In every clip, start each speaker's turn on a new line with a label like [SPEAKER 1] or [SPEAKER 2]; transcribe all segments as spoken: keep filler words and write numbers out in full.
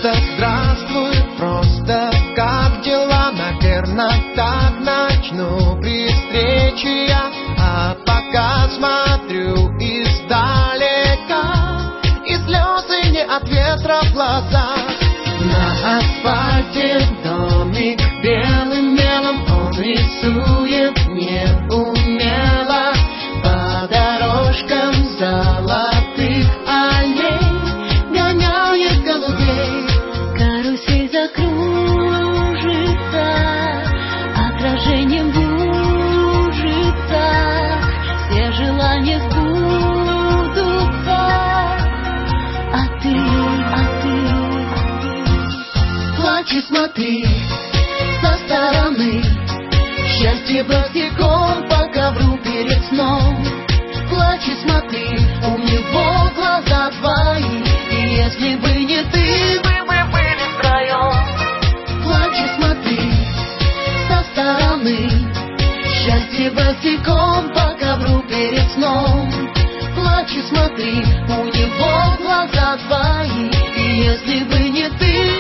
[SPEAKER 1] Просто здравствуй, просто как дела? Наверное, так начну при встрече я. А пока смотрю издалека, и слезы не от ветра в глазах. На асфальте домик белым мелом он рисует неумело по дорожкам золотых аллей, гоняет голубей.
[SPEAKER 2] Карусель закружится, отражением двужится, все желания сбудутся, а ты, а ты,
[SPEAKER 1] плачь и смотри со стороны, счастье босиком по ковру перед сном. Плачь и смотри, у него глаза твои, и если бы не ты, вы бы были втроем. Плачь и смотри со стороны, счастье босиком по ковру перед сном. Плачь и смотри, у него глаза твои, и если бы не ты.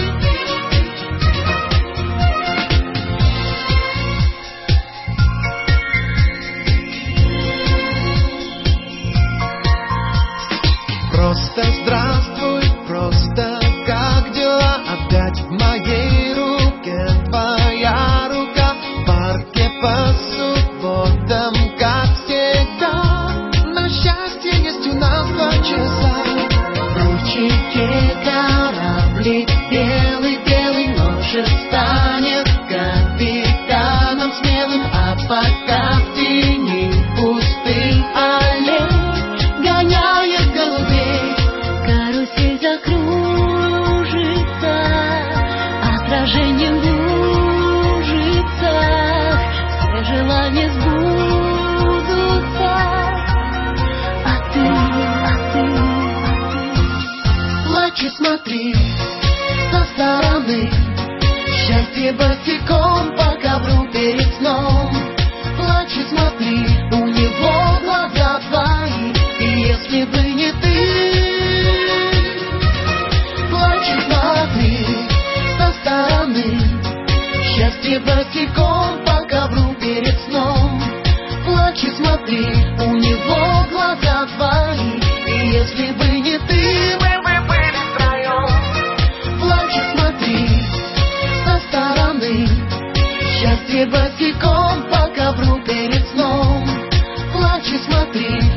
[SPEAKER 1] Просто здравствуй, просто как дела? Опять в моей руке твоя рука. В парке по субботам, как всегда, но счастье есть у нас два часа. В ручейке кораблик белый-белый, может станет капитаном смелым. А пока в тени пустых аллей гоняет голубей.
[SPEAKER 2] карусель закружится, отражением двужится, все желания сбудутся, а ты, а ты,
[SPEAKER 1] плачь и смотри со стороны, счастье босиком по ковру перед сном. Плачь и смотри, у него глаза твои, и если бы не ты. Плачь и смотри со стороны, счастье босиком по ковру перед сном. Плачь и смотри, у него глаза твои, и если бы не ты, мы бы были втроем. Плачь и смотри со стороны, счастье босиком по ковру перед сном. Плачь и смотри,